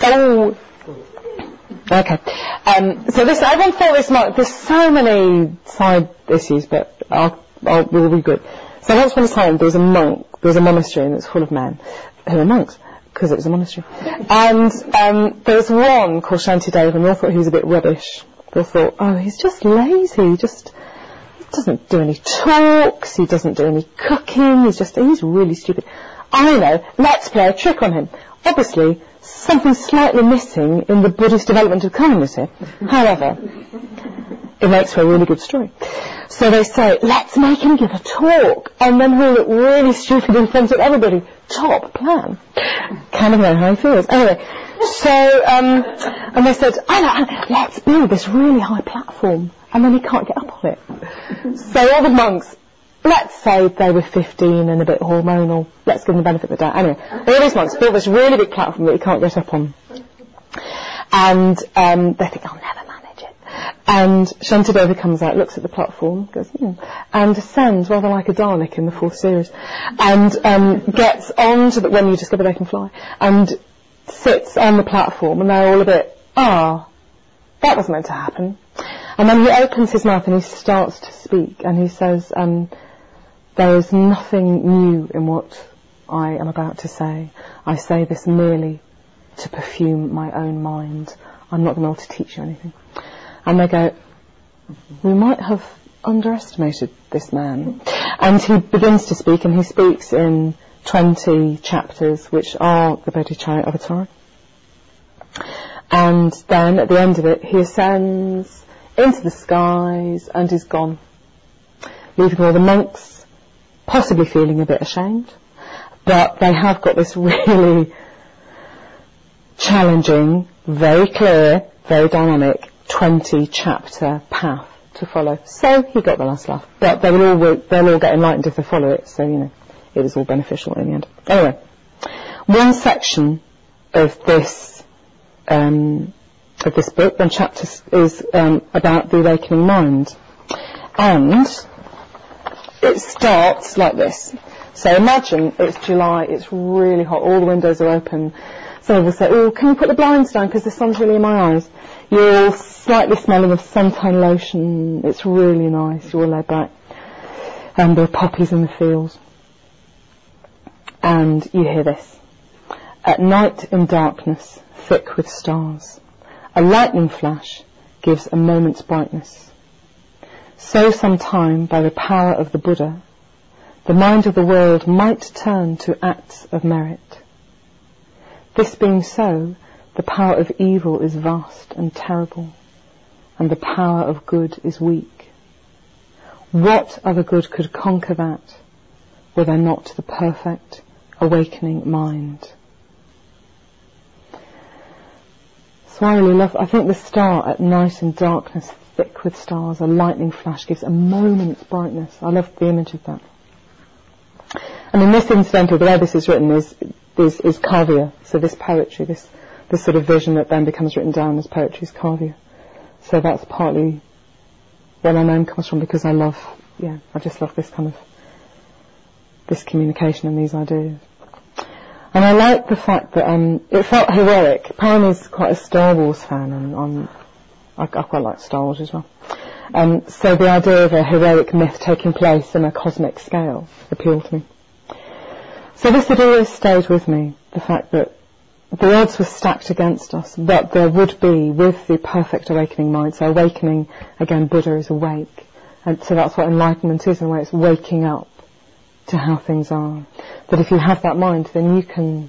Oh. Okay. So this, everyone thought this might, there's so many side issues, but we'll be good. So once upon a time, there was a monastery, and it's full of men who are monks, because it was a monastery. And there was one called Shantideva, and they all thought he was a bit rubbish. They all thought, oh, he's just lazy, he doesn't do any talks, he doesn't do any cooking, he's really stupid. I know, let's play a trick on him. Obviously, something slightly missing in the Buddhist development of kindness here. However, it makes for a really good story. So they say, let's make him give a talk, and then he'll look really stupid in front of everybody. Top plan. Kind of know how he feels. Anyway, so, and they said, let's build this really high platform, and then he can't get up on it. So all the monks, let's say they were 15 and a bit hormonal, let's give them the benefit of the doubt. Anyway, all these monks built this really big platform that he can't get up on. And they think, I'll never manage it. And Shantideva comes out, looks at the platform, goes, and descends rather like a Dalek in the 4th series, and gets on to when you discover they can fly, and sits on the platform, and they're all a bit, that was meant to happen. And then he opens his mouth and he starts to speak, and he says, there is nothing new in what I am about to say. I say this merely to perfume my own mind. I'm not going to be able to teach you anything. And they go, we might have underestimated this man. And he begins to speak, and he speaks in 20 chapters, which are the Bodhicharyavatara. And then at the end of it, he ascends into the skies and is gone, leaving all the monks possibly feeling a bit ashamed. But they have got this really challenging, very clear, very dynamic 20-chapter path to follow. So he got the last laugh. But they'll all get enlightened if they follow it, so, it was all beneficial in the end. Anyway, one section of this book, one chapter, is about the awakening mind. And it starts like this. So imagine it's July, it's really hot, all the windows are open. Someone will say, can you put the blinds down because the sun's really in my eyes. You're all slightly smelling of suntan lotion, it's really nice, you're all laid back. And there are poppies in the fields. And you hear this. At night in darkness, thick with stars, a lightning flash gives a moment's brightness. So sometime, by the power of the Buddha, the mind of the world might turn to acts of merit. This being so, the power of evil is vast and terrible, and the power of good is weak. What other good could conquer that, were there not the perfect awakening mind? So I think the star at night in darkness, thick with stars, a lightning flash gives a moment's brightness. I love the image of that. And in this, incidentally, the way this is written is kavya. So this poetry, this sort of vision that then becomes written down as poetry is kavya. So that's partly where my name comes from, because I just love this kind of, this communication and these ideas. And I like the fact that it felt heroic. Pam is quite a Star Wars fan, and I quite like Star Wars as well. So the idea of a heroic myth taking place in a cosmic scale appealed to me. So this had always stayed with me, the fact that the odds were stacked against us, but there would be, with the perfect awakening mind, so awakening, again, Buddha is awake, and so that's what enlightenment is in a way, it's waking up to how things are. That if you have that mind, then you can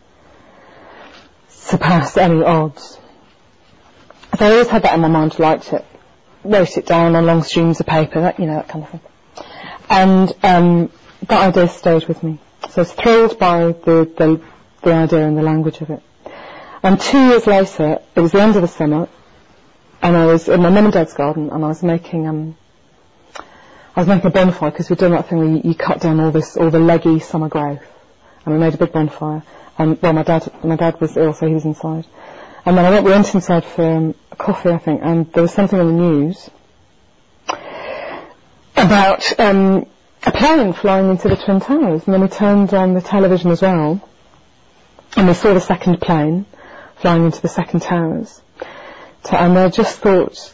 surpass any odds. So I always had that in my mind, liked it, wrote it down on long streams of paper, that kind of thing. And that idea stayed with me. So I was thrilled by the idea and the language of it. And 2 years later, it was the end of the summer, and I was in my mum and dad's garden, and I was making a bonfire, because we'd done that thing where you cut down all the leggy summer growth, and we made a big bonfire. And my dad was ill, so he was inside. And then we went inside for a coffee, I think, and there was something on the news about a plane flying into the Twin Towers. And then we turned on the television as well, and we saw the second plane flying into the second towers. And I just thought,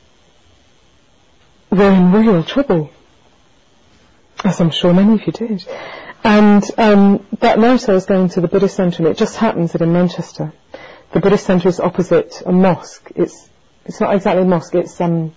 we're in real trouble, as I'm sure many of you did. And that night I was going to the Buddhist Centre, and it just happens that in Manchester, the Buddhist Centre is opposite a mosque. It's not exactly a mosque, it's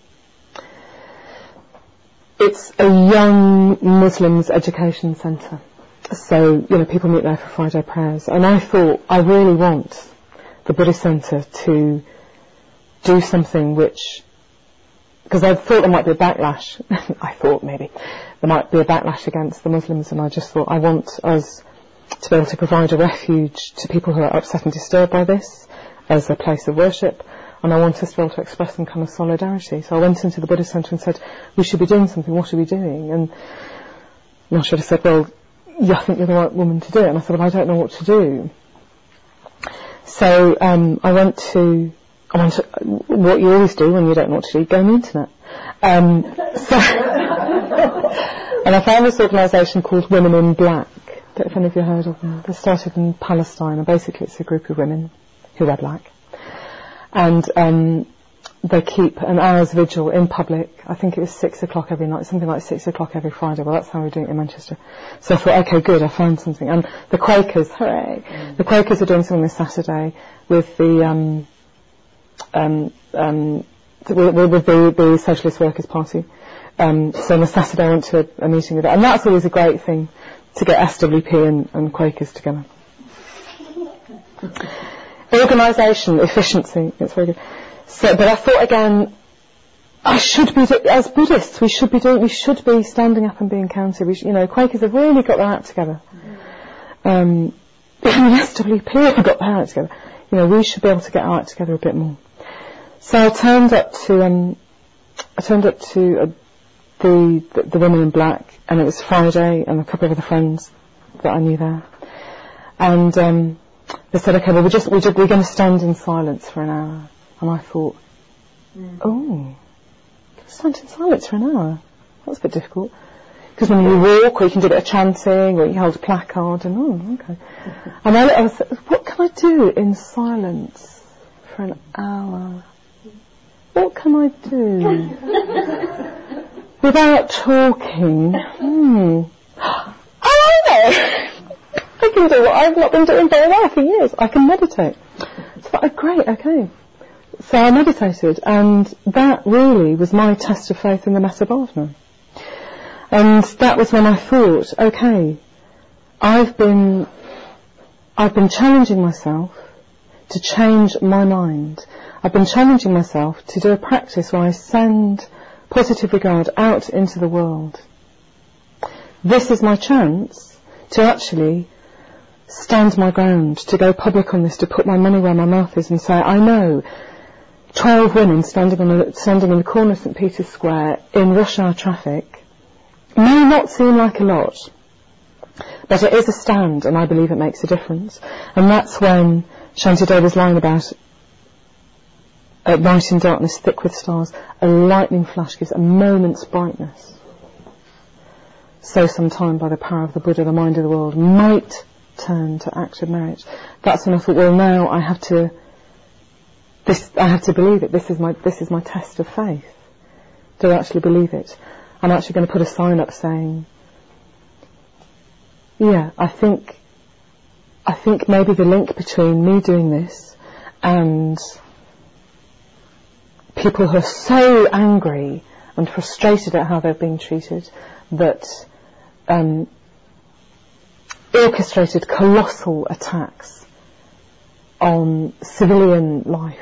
a young Muslims education centre. So, people meet there for Friday prayers. And I thought, I really want the Buddhist Centre to do something which, because I thought there might be a backlash. I thought maybe there might be a backlash against the Muslims, and I just thought, I want us to be able to provide a refuge to people who are upset and disturbed by this as a place of worship, and I want us to be able to express some kind of solidarity. So I went into the Buddhist Centre and said, we should be doing something, what are we doing? And I should have said, well, I think you're the right woman to do it. And I said, well, I don't know what to do. So I went to what you always do when you don't know what to do, go on the internet. And I found this organisation called Women in Black. I don't know if any of you heard of them. They started in Palestine, and basically it's a group of women who wear black. And they keep an hour's vigil in public. I think it was 6 o'clock every night, something like 6 o'clock every Friday. Well, that's how we're doing it in Manchester. So I thought, okay, good, I found something. And the Quakers, hooray! The Quakers are doing something this Saturday with the the Socialist Workers' Party. So on the Saturday I went to a meeting with it. And that's always a great thing, to get SWP and Quakers together. Organisation, efficiency, it's very good. So, but I thought again, as Buddhists, we should be standing up and being counted. Quakers have really got their act together. Even the SWP have got their act together. We should be able to get our act together a bit more. So I turned up to the Women in Black, and it was Friday, and a couple of other friends that I knew there. And they said, okay, well, we're going to stand in silence for an hour. And I thought, stand in silence for an hour? That's a bit difficult. Because when you walk, or you can do a bit of chanting, or you hold a placard, and okay. And I was, what can I do in silence for an hour? What can I do without talking? I don't know. I can do what I've not been doing very well for years. I can meditate. So great, okay. So I meditated, and that really was my test of faith in the Metta Bhavana. And that was when I thought, okay, I've been challenging myself to change my mind. I've been challenging myself to do a practice where I send positive regard out into the world. This is my chance to actually stand my ground, to go public on this, to put my money where my mouth is and say, I know 12 women standing in the corner of St. Peter's Square in rush hour traffic may not seem like a lot, but it is a stand, and I believe it makes a difference. And that's when Shantideva's line about at night in darkness thick with stars, a lightning flash gives a moment's brightness. So sometime by the power of the Buddha, the mind of the world might turn to active merit. That's when I thought, well, now I have to believe it. This is my test of faith. Do I actually believe it? I'm actually going to put a sign up saying, yeah, I think maybe the link between me doing this and people who are so angry and frustrated at how they're being treated that orchestrated colossal attacks on civilian life.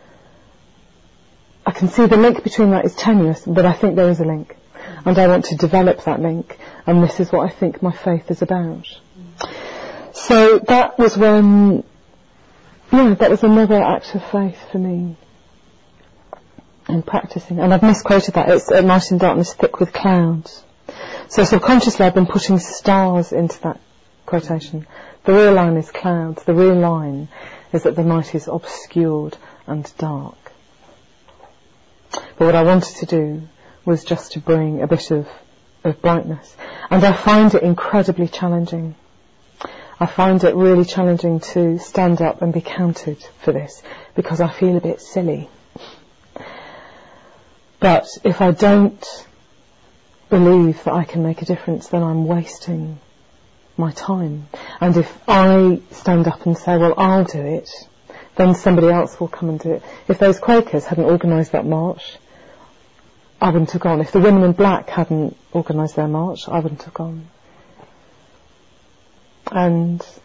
I can see the link between that is tenuous, but I think there is a link. And I want to develop that link, and this is what I think my faith is about. So that was when, that was another act of faith for me in practicing. And I've misquoted that. It's at night in darkness thick with clouds. So subconsciously I've been putting stars into that quotation. The real line is clouds. The real line is that the night is obscured and dark. But what I wanted to do was just to bring a bit of brightness. And I find it incredibly challenging. I find it really challenging to stand up and be counted for this, because I feel a bit silly. But if I don't believe that I can make a difference, then I'm wasting my time. And if I stand up and say, well, I'll do it, then somebody else will come and do it. If those Quakers hadn't organised that march, I wouldn't have gone. If the women in black hadn't organised their march, I wouldn't have gone. And